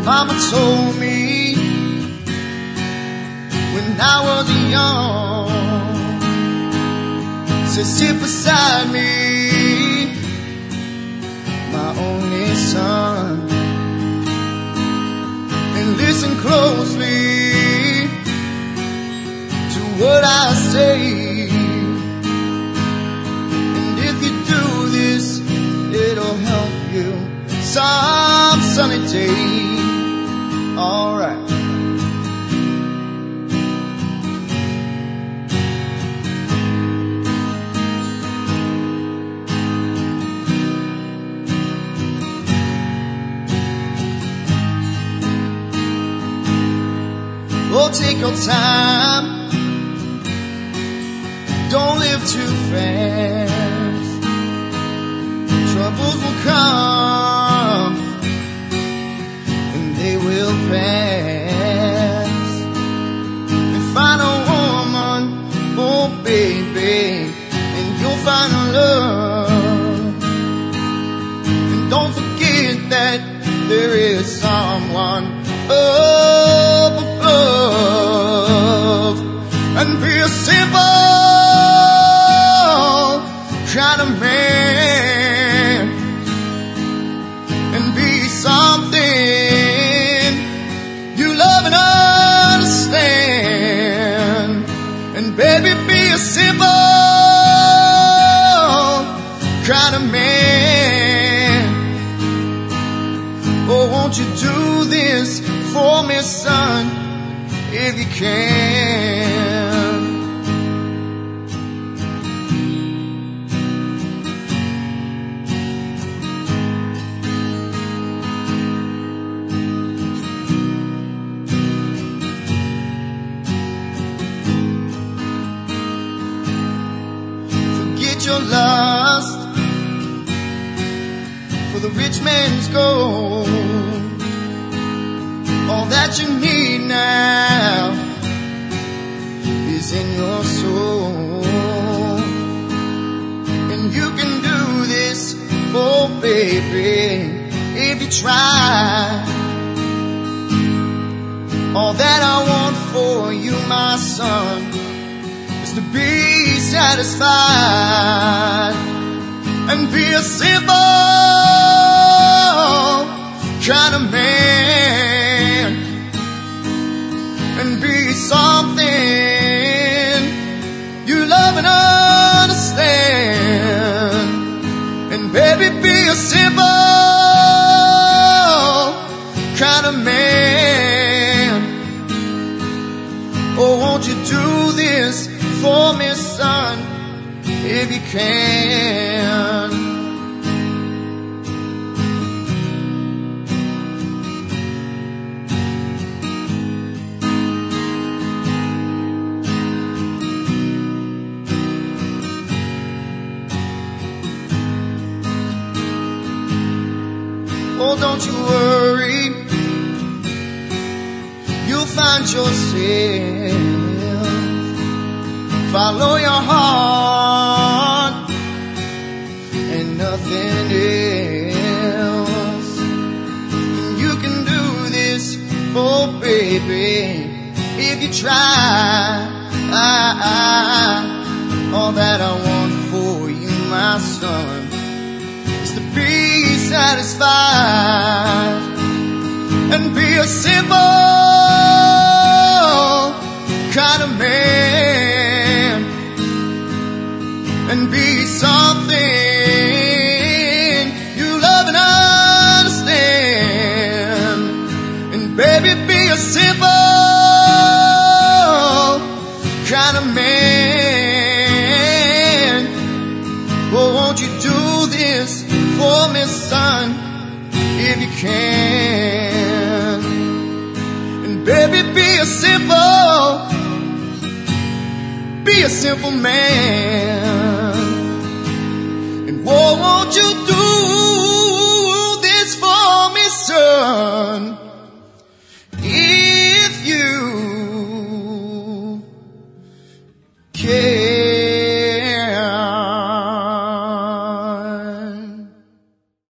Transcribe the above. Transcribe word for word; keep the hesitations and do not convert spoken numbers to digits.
Mama told me when I was young, said sit beside me, my only son, and listen closely to what I say. And if you do this, it'll help you some sunny day. All right. Oh, take your time. Don't live too fast. Troubles will come and they will pass. And find a woman, oh baby, and you'll find a love. And don't forget that there is someone up above. And be a simple kind of man, and be something you love and understand. And baby, be a simple kind of man. Oh, won't you do this for me, son, if you can? Your lust for the rich man's gold. All that you need now is in your soul. And you can do this, oh baby, if you try. All that I want for you, my son, to be satisfied and be a simple kind of man, and be something you love and understand. And baby, be a simple kind of man. Oh, won't you do this for me, son, if you can? Oh, don't you worry, you'll find yourself. Follow your heart and nothing else. And you can do this, oh baby, if you try. All that I want for you, my son, is to be satisfied and be a simple kind of man, and be something you love and understand. And baby, be a simple kind of man. Oh, won't you do this for me, son, if you can? And baby, be a simple, be a simple man. And oh, won't you do